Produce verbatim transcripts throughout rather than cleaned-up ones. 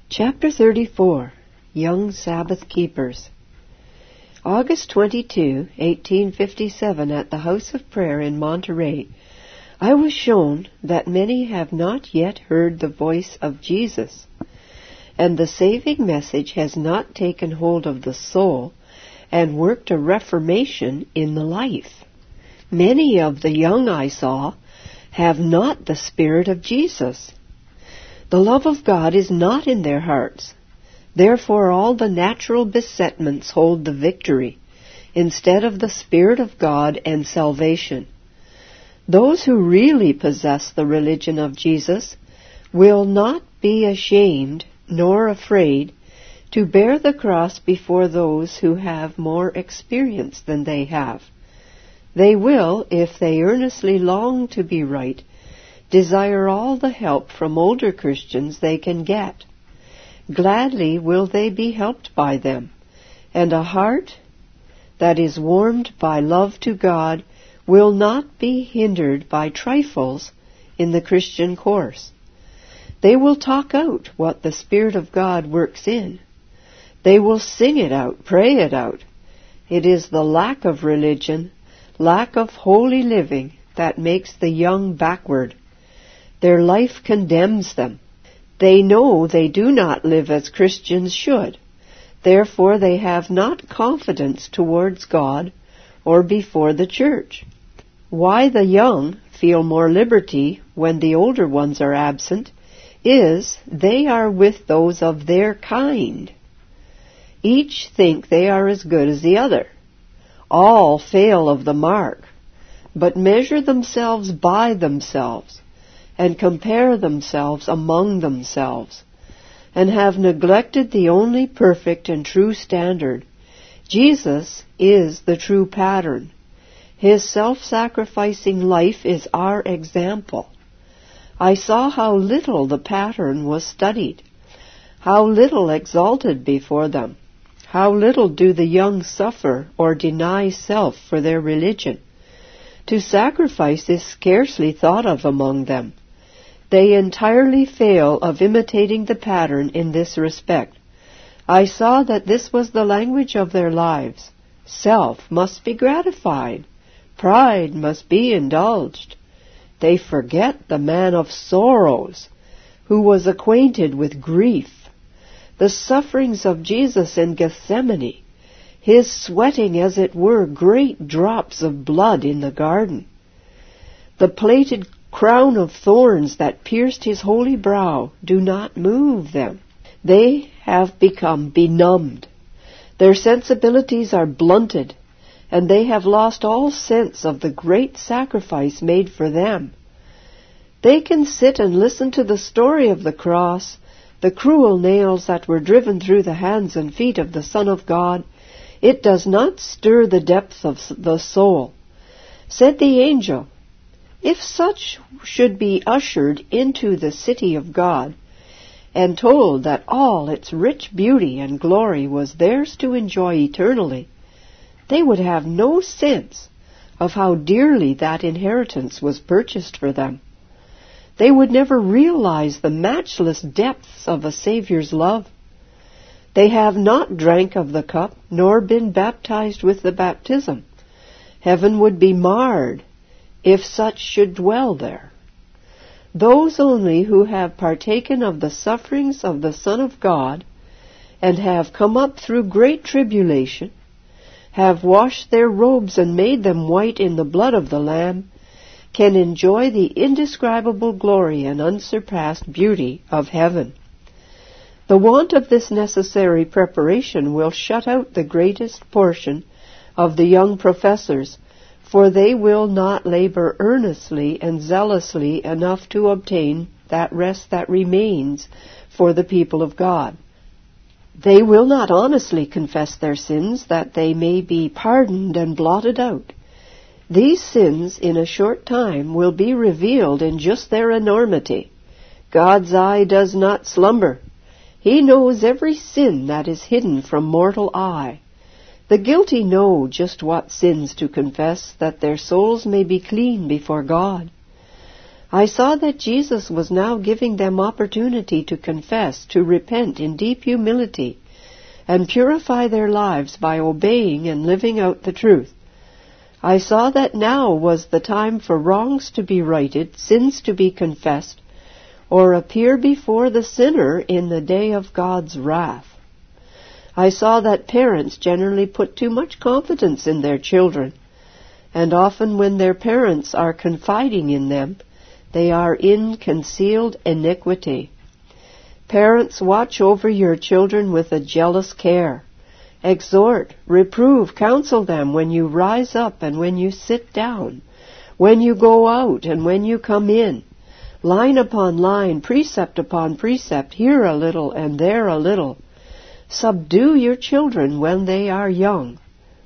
Chapter thirty-four. Young Sabbath Keepers. August twenty-second, eighteen fifty-seven, at the House of Prayer in Monterey, I was shown that many have not yet heard the voice of Jesus, and the saving message has not taken hold of the soul and worked a reformation in the life. Many of the young I saw have not the Spirit of Jesus. The love of God is not in their hearts. Therefore all the natural besetments hold the victory, instead of the Spirit of God and salvation. Those who really possess the religion of Jesus will not be ashamed nor afraid to bear the cross before those who have more experience than they have. They will, if they earnestly long to be right, desire all the help from older Christians they can get. Gladly will they be helped by them, and a heart that is warmed by love to God will not be hindered by trifles in the Christian course. They will talk out what the Spirit of God works in. They will sing it out, pray it out. It is the lack of religion, lack of holy living, that makes the young backward. Their life condemns them. They know they do not live as Christians should. Therefore they have not confidence towards God or before the church. Why the young feel more liberty when the older ones are absent is they are with those of their kind. Each think they are as good as the other. All fail of the mark, but measure themselves by themselves, and compare themselves among themselves, and have neglected the only perfect and true standard. Jesus is the true pattern. His self-sacrificing life is our example. I saw how little the pattern was studied, how little exalted before them, how little do the young suffer or deny self for their religion. To sacrifice is scarcely thought of among them. They entirely fail of imitating the pattern in this respect. I saw that this was the language of their lives. Self must be gratified. Pride must be indulged. They forget the man of sorrows, who was acquainted with grief, the sufferings of Jesus in Gethsemane, his sweating, as it were, great drops of blood in the garden, the plaited crown of thorns that pierced his holy brow do not move them. They have become benumbed. Their sensibilities are blunted, and they have lost all sense of the great sacrifice made for them. They can sit and listen to the story of the cross, the cruel nails that were driven through the hands and feet of the Son of God. It does not stir the depths of the soul. Said the angel, if such should be ushered into the city of God, and told that all its rich beauty and glory was theirs to enjoy eternally, they would have no sense of how dearly that inheritance was purchased for them. They would never realize the matchless depths of a Savior's love. They have not drank of the cup, nor been baptized with the baptism. Heaven would be marred if such should dwell there. Those only who have partaken of the sufferings of the Son of God, and have come up through great tribulation, have washed their robes and made them white in the blood of the Lamb, can enjoy the indescribable glory and unsurpassed beauty of heaven. The want of this necessary preparation will shut out the greatest portion of the young professors, for they will not labor earnestly and zealously enough to obtain that rest that remains for the people of God. They will not honestly confess their sins, that they may be pardoned and blotted out. These sins in a short time will be revealed in just their enormity. God's eye does not slumber. He knows every sin that is hidden from mortal eye. The guilty know just what sins to confess, that their souls may be clean before God. I saw that Jesus was now giving them opportunity to confess, to repent in deep humility, and purify their lives by obeying and living out the truth. I saw that now was the time for wrongs to be righted, sins to be confessed, or appear before the sinner in the day of God's wrath. I saw that parents generally put too much confidence in their children, and often when their parents are confiding in them, they are in concealed iniquity. Parents, watch over your children with a jealous care. Exhort, reprove, counsel them when you rise up and when you sit down, when you go out and when you come in. Line upon line, precept upon precept, here a little and there a little. Subdue your children when they are young.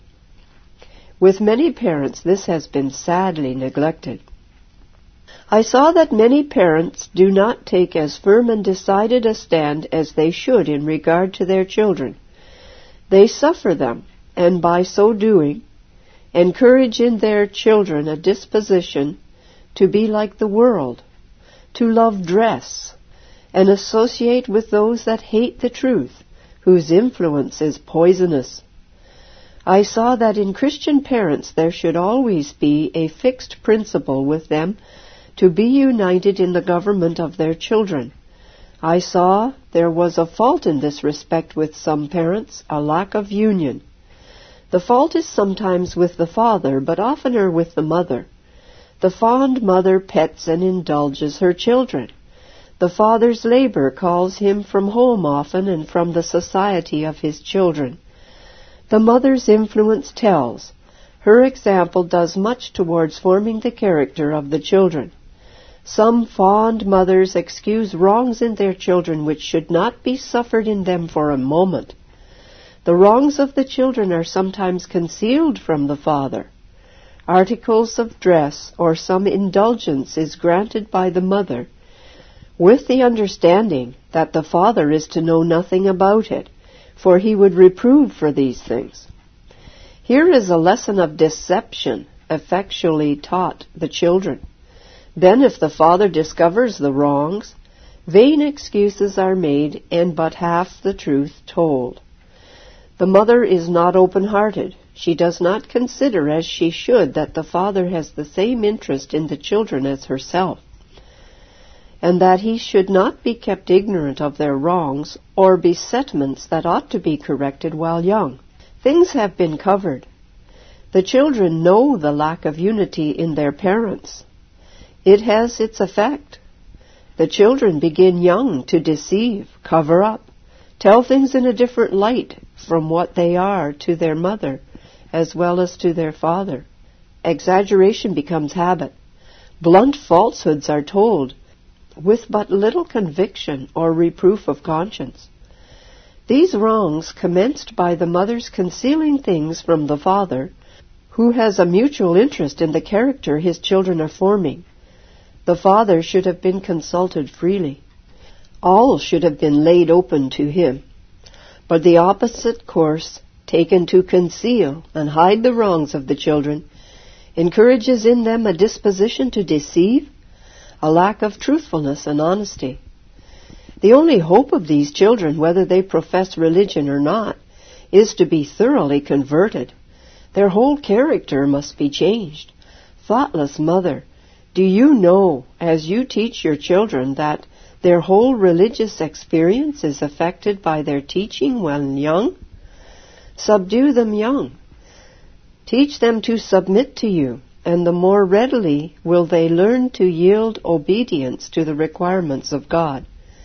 With many parents, this has been sadly neglected. I saw that many parents do not take as firm and decided a stand as they should in regard to their children. They suffer them, and by so doing, encourage in their children a disposition to be like the world, to love dress, and associate with those that hate the truth, whose influence is poisonous. I saw that in Christian parents there should always be a fixed principle with them to be united in the government of their children. I saw there was a fault in this respect with some parents, a lack of union. The fault is sometimes with the father, but oftener with the mother. The fond mother pets and indulges her children. The father's labor calls him from home often and from the society of his children. The mother's influence tells. Her example does much towards forming the character of the children. Some fond mothers excuse wrongs in their children which should not be suffered in them for a moment. The wrongs of the children are sometimes concealed from the father. Articles of dress or some indulgence is granted by the mother, with the understanding that the father is to know nothing about it, for he would reprove for these things. Here is a lesson of deception effectually taught the children. Then if the father discovers the wrongs, vain excuses are made and but half the truth told. The mother is not open-hearted. She does not consider as she should that the father has the same interest in the children as herself, and that he should not be kept ignorant of their wrongs or besetments that ought to be corrected while young. Things have been covered. The children know the lack of unity in their parents. It has its effect. The children begin young to deceive, cover up, tell things in a different light from what they are to their mother as well as to their father. Exaggeration becomes habit. Blunt falsehoods are told with but little conviction or reproof of conscience. These wrongs, commenced by the mother's concealing things from the father, who has a mutual interest in the character his children are forming. The father should have been consulted freely. All should have been laid open to him. But the opposite course, taken to conceal and hide the wrongs of the children, encourages in them a disposition to deceive, a lack of truthfulness and honesty. The only hope of these children, whether they profess religion or not, is to be thoroughly converted. Their whole character must be changed. Thoughtless mother, do you know, as you teach your children, that their whole religious experience is affected by their teaching when young? Subdue them young. Teach them to submit to you, and the more readily will they learn to yield obedience to the requirements of God.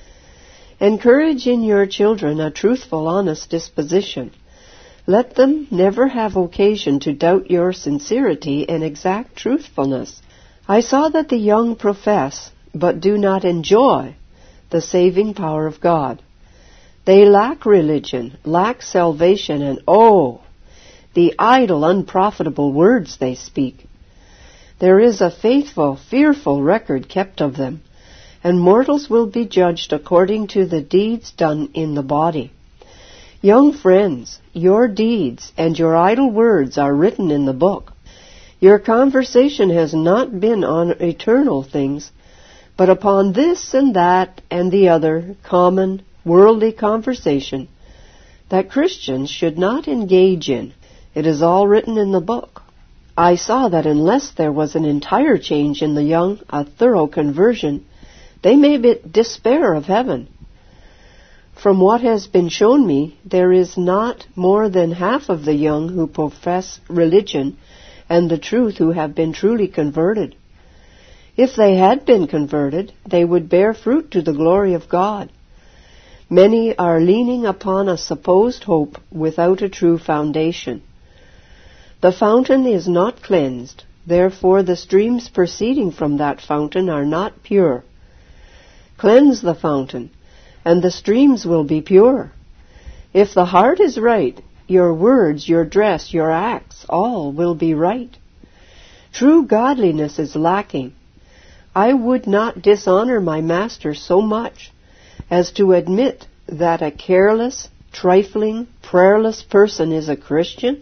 Encourage in your children a truthful, honest disposition. Let them never have occasion to doubt your sincerity and exact truthfulness. I saw that the young profess, but do not enjoy, the saving power of God. They lack religion, lack salvation, and oh, the idle, unprofitable words they speak. There is a faithful, fearful record kept of them, and mortals will be judged according to the deeds done in the body. Young friends, your deeds and your idle words are written in the book. Your conversation has not been on eternal things, but upon this and that and the other common worldly conversation that Christians should not engage in. It is all written in the book. I saw that unless there was an entire change in the young, a thorough conversion, they may despair of heaven. From what has been shown me, there is not more than half of the young who profess religion and the truth who have been truly converted. If they had been converted, they would bear fruit to the glory of God. Many are leaning upon a supposed hope without a true foundation. The fountain is not cleansed, therefore the streams proceeding from that fountain are not pure. Cleanse the fountain, and the streams will be pure. If the heart is right, your words, your dress, your acts, all will be right. True godliness is lacking. I would not dishonor my master so much as to admit that a careless, trifling, prayerless person is a Christian.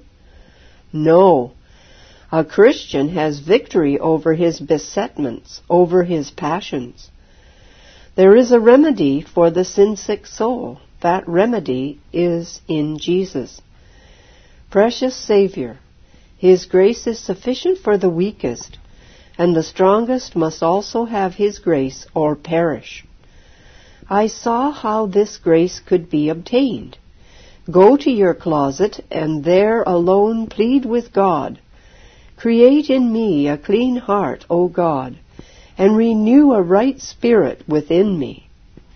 No, a Christian has victory over his besetments, over his passions. There is a remedy for the sin-sick soul. That remedy is in Jesus. Precious Savior, His grace is sufficient for the weakest, and the strongest must also have His grace or perish. I saw how this grace could be obtained. Go to your closet, and there alone plead with God. Create in me a clean heart, O God, and renew a right spirit within me.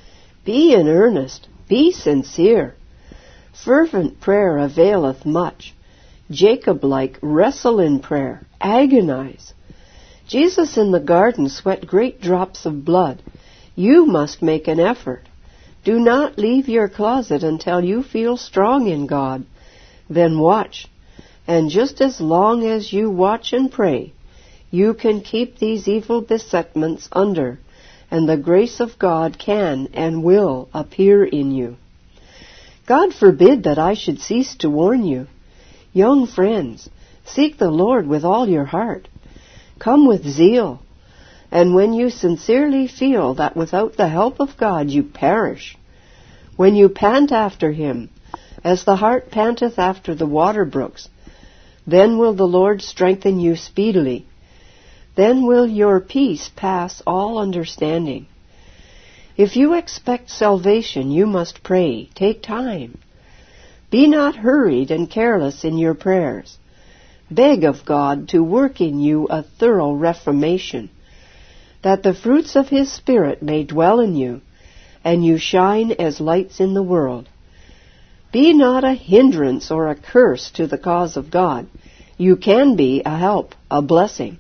Be in earnest, be sincere. Fervent prayer availeth much. Jacob-like, wrestle in prayer, agonize. Jesus in the garden sweat great drops of blood. You must make an effort. Do not leave your closet until you feel strong in God. Then watch. And just as long as you watch and pray, you can keep these evil besetments under, and the grace of God can and will appear in you. God forbid that I should cease to warn you. Young friends, seek the Lord with all your heart. Come with zeal. And when you sincerely feel that without the help of God you perish, when you pant after Him, as the hart panteth after the water brooks, then will the Lord strengthen you speedily. Then will your peace pass all understanding. If you expect salvation, you must pray. Take time. Be not hurried and careless in your prayers. Beg of God to work in you a thorough reformation, that the fruits of His Spirit may dwell in you, and you shine as lights in the world. Be not a hindrance or a curse to the cause of God. You can be a help, a blessing.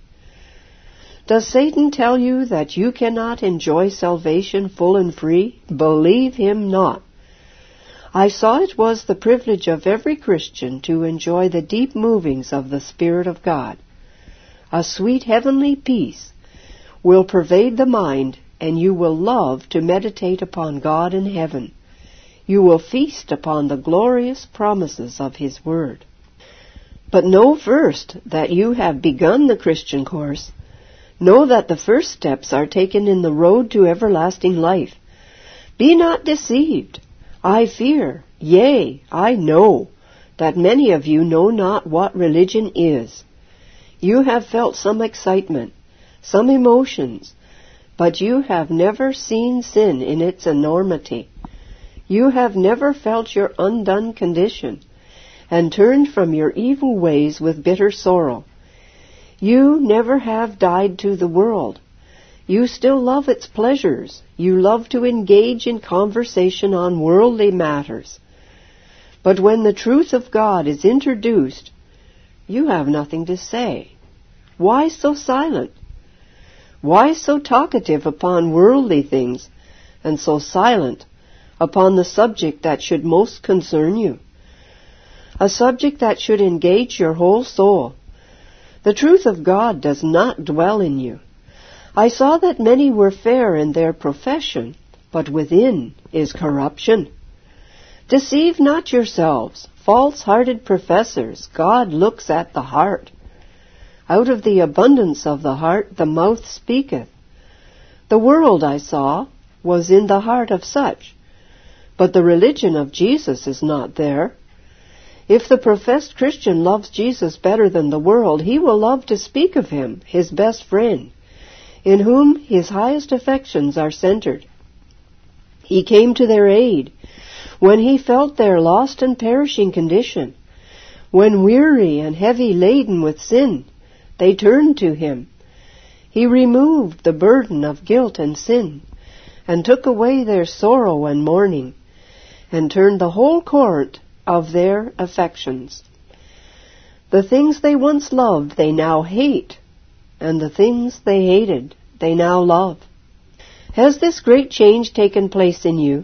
Does Satan tell you that you cannot enjoy salvation full and free? Believe him not. I saw it was the privilege of every Christian to enjoy the deep movings of the Spirit of God. A sweet heavenly peace will pervade the mind, and you will love to meditate upon God in heaven. You will feast upon the glorious promises of His Word. But know first that you have begun the Christian course. Know that the first steps are taken in the road to everlasting life. Be not deceived. I fear, yea, I know, that many of you know not what religion is. You have felt some excitement, some emotions, but you have never seen sin in its enormity. You have never felt your undone condition, and turned from your evil ways with bitter sorrow. You never have died to the world. You still love its pleasures. You love to engage in conversation on worldly matters. But when the truth of God is introduced, you have nothing to say. Why so silent? Why so talkative upon worldly things, and so silent upon the subject that should most concern you? A subject that should engage your whole soul. The truth of God does not dwell in you. I saw that many were fair in their profession, but within is corruption. Deceive not yourselves, false-hearted professors. God looks at the heart. Out of the abundance of the heart the mouth speaketh. The world, I saw, was in the heart of such, but the religion of Jesus is not there. If the professed Christian loves Jesus better than the world, he will love to speak of him, his best friend, in whom his highest affections are centered. He came to their aid when he felt their lost and perishing condition. When weary and heavy laden with sin, they turned to him. He removed the burden of guilt and sin, and took away their sorrow and mourning, and turned the whole court of their affections. The things they once loved they now hate, and the things they hated they now love. Has this great change taken place in you?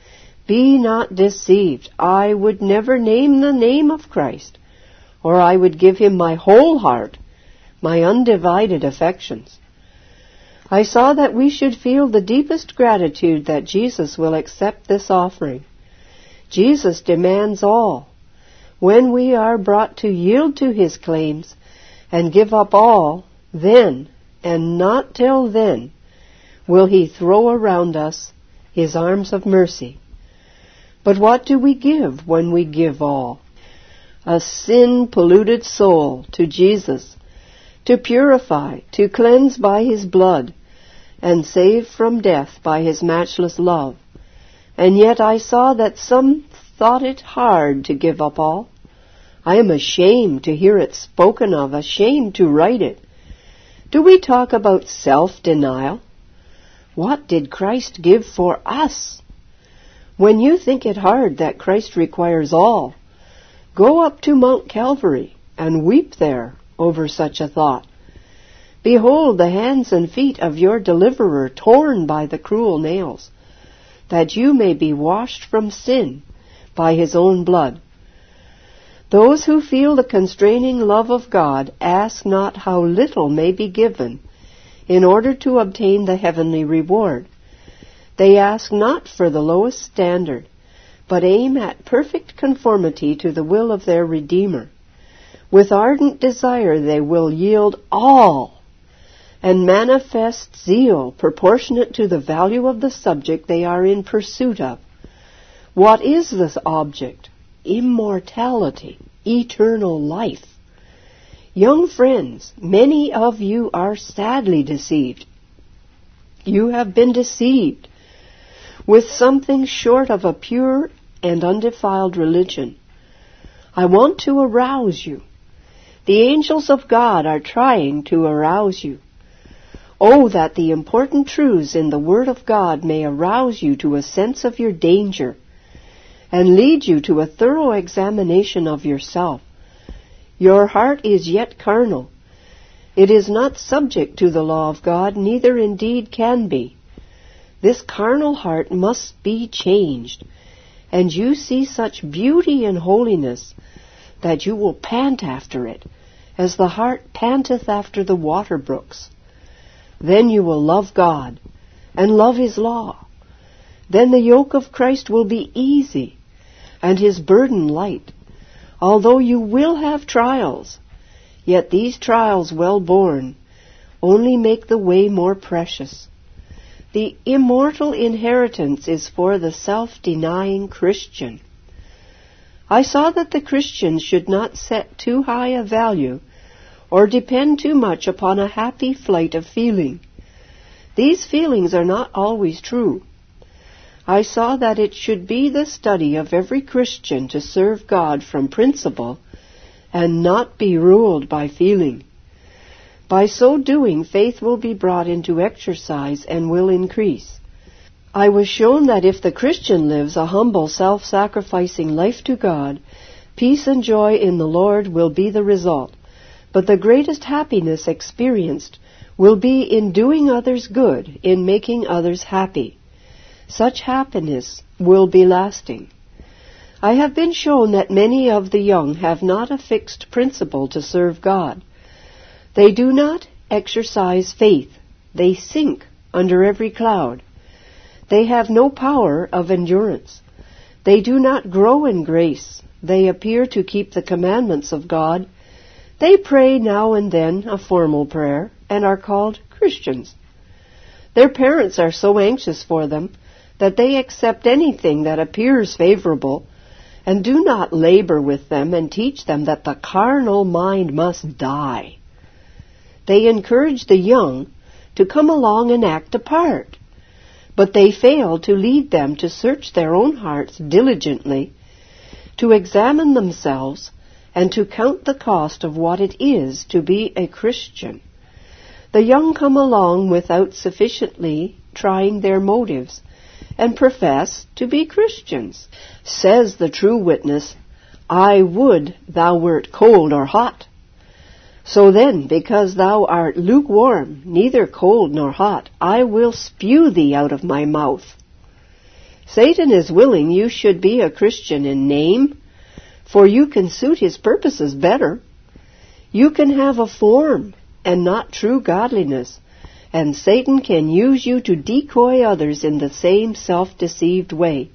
Be not deceived. I would never name the name of Christ, or I would give him my whole heart, my undivided affections. I saw that we should feel the deepest gratitude that Jesus will accept this offering. Jesus demands all. When we are brought to yield to his claims and give up all, then, and not till then, will he throw around us his arms of mercy. But what do we give when we give all? A sin-polluted soul to Jesus, to purify, to cleanse by his blood, and save from death by his matchless love. And yet I saw that some thought it hard to give up all. I am ashamed to hear it spoken of, ashamed to write it. Do we talk about self-denial? What did Christ give for us? When you think it hard that Christ requires all, go up to Mount Calvary and weep there over such a thought. Behold the hands and feet of your deliverer torn by the cruel nails, that you may be washed from sin by his own blood. Those who feel the constraining love of God ask not how little may be given in order to obtain the heavenly reward. They ask not for the lowest standard, but aim at perfect conformity to the will of their Redeemer. With ardent desire they will yield all and manifest zeal proportionate to the value of the subject they are in pursuit of. What is this object? Immortality, eternal life. Young friends, many of you are sadly deceived. You have been deceived with something short of a pure and undefiled religion. I want to arouse you. The angels of God are trying to arouse you. Oh, that the important truths in the Word of God may arouse you to a sense of your danger and lead you to a thorough examination of yourself. Your heart is yet carnal. It is not subject to the law of God, neither indeed can be. This carnal heart must be changed, and you see such beauty and holiness that you will pant after it, as the hart panteth after the water brooks. Then you will love God and love his law. Then the yoke of Christ will be easy and his burden light. Although you will have trials, yet these trials well borne only make the way more precious. The immortal inheritance is for the self-denying Christian. I saw that the Christian should not set too high a value or depend too much upon a happy flight of feeling. These feelings are not always true. I saw that it should be the study of every Christian to serve God from principle and not be ruled by feeling. By so doing, faith will be brought into exercise and will increase. I was shown that if the Christian lives a humble, self-sacrificing life to God, peace and joy in the Lord will be the result. But the greatest happiness experienced will be in doing others good, in making others happy. Such happiness will be lasting. I have been shown that many of the young have not a fixed principle to serve God. They do not exercise faith. They sink under every cloud. They have no power of endurance. They do not grow in grace. They appear to keep the commandments of God. They pray now and then a formal prayer and are called Christians. Their parents are so anxious for them that they accept anything that appears favorable, and do not labor with them and teach them that the carnal mind must die. They encourage the young to come along and act a part, but they fail to lead them to search their own hearts diligently, to examine themselves, and to count the cost of what it is to be a Christian. The young come along without sufficiently trying their motives, and profess to be Christians. Says the true witness, "I would thou wert cold or hot." So then, because thou art lukewarm, neither cold nor hot, I will spew thee out of my mouth. Satan is willing you should be a Christian in name, for you can suit his purposes better. You can have a form and not true godliness, and Satan can use you to decoy others in the same self-deceived way.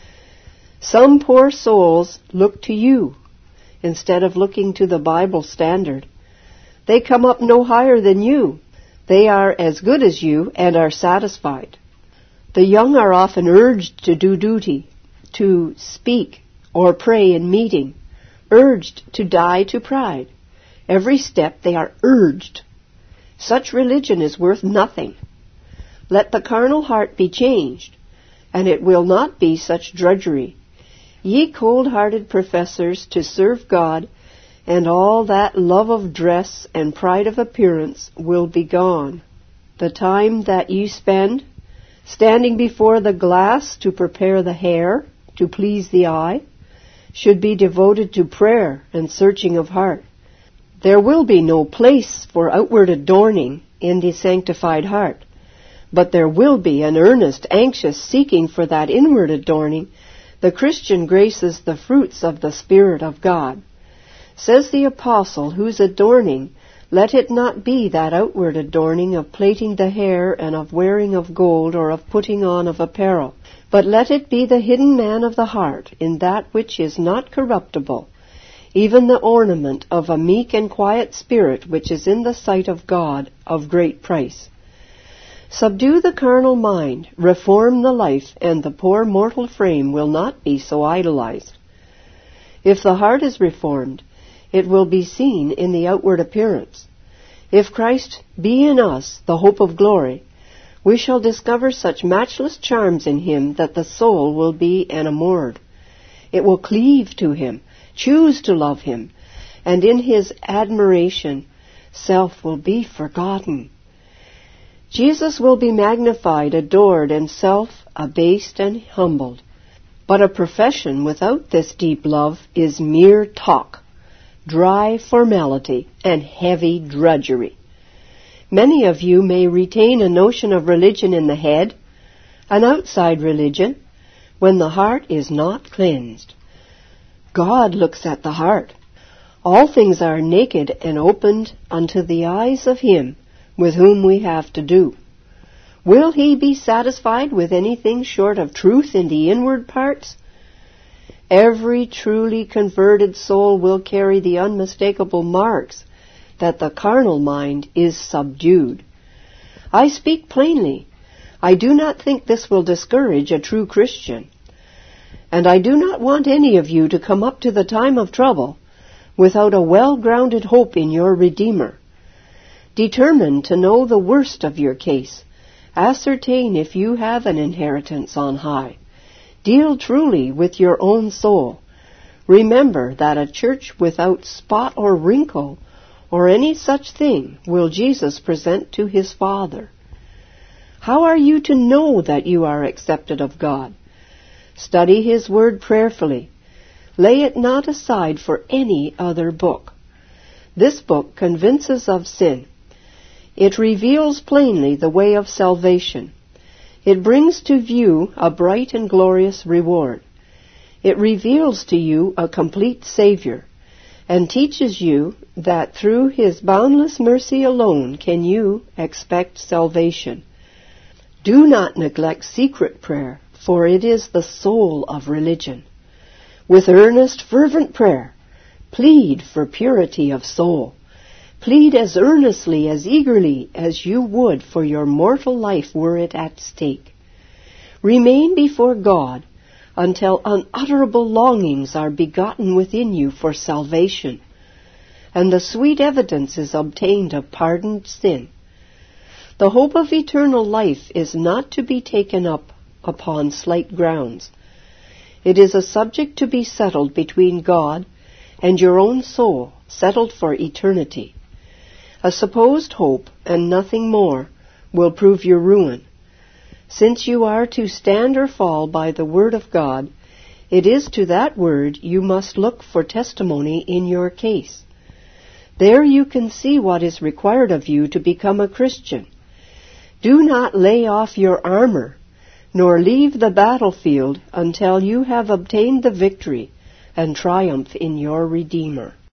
Some poor souls look to you instead of looking to the Bible standard. They come up no higher than you. They are as good as you and are satisfied. The young are often urged to do duty, to speak or pray in meeting, urged to die to pride. Every step they are urged. Such religion is worth nothing. Let the carnal heart be changed, and it will not be such drudgery. Ye cold-hearted professors to serve God, and all that love of dress and pride of appearance will be gone. The time that ye spend standing before the glass to prepare the hair, to please the eye, should be devoted to prayer and searching of heart. There will be no place for outward adorning in the sanctified heart, but there will be an earnest, anxious seeking for that inward adorning. The Christian graces the fruits of the Spirit of God. Says the Apostle, whose adorning, let it not be that outward adorning of plaiting the hair and of wearing of gold or of putting on of apparel, but let it be the hidden man of the heart in that which is not corruptible, even the ornament of a meek and quiet spirit which is in the sight of God of great price. Subdue the carnal mind, reform the life, and the poor mortal frame will not be so idolized. If the heart is reformed, it will be seen in the outward appearance. If Christ be in us, the hope of glory, we shall discover such matchless charms in him that the soul will be enamored. It will cleave to him, choose to love him, and in his admiration, self will be forgotten. Jesus will be magnified, adored, and self abased and humbled. But a profession without this deep love is mere talk, dry formality, and heavy drudgery. Many of you may retain a notion of religion in the head, an outside religion, when the heart is not cleansed. God looks at the heart. All things are naked and opened unto the eyes of him with whom we have to do. Will he be satisfied with anything short of truth in the inward parts? Every truly converted soul will carry the unmistakable marks that the carnal mind is subdued. I speak plainly. I do not think this will discourage a true Christian. And I do not want any of you to come up to the time of trouble without a well-grounded hope in your Redeemer. Determine to know the worst of your case. Ascertain if you have an inheritance on high. Deal truly with your own soul. Remember that a church without spot or wrinkle or any such thing will Jesus present to his Father. How are you to know that you are accepted of God? Study his word prayerfully. Lay it not aside for any other book. This book convinces of sin. It reveals plainly the way of salvation. It brings to view a bright and glorious reward. It reveals to you a complete Savior, and teaches you that through his boundless mercy alone can you expect salvation. Do not neglect secret prayer, for it is the soul of religion. With earnest, fervent prayer, plead for purity of soul. Plead as earnestly, as eagerly as you would for your mortal life were it at stake. Remain before God until unutterable longings are begotten within you for salvation, and the sweet evidence is obtained of pardoned sin. The hope of eternal life is not to be taken up upon slight grounds. It is a subject to be settled between God and your own soul, settled for eternity. A supposed hope, and nothing more, will prove your ruin. Since you are to stand or fall by the word of God, it is to that word you must look for testimony in your case. There you can see what is required of you to become a Christian. Do not lay off your armor, nor leave the battlefield until you have obtained the victory and triumph in your Redeemer.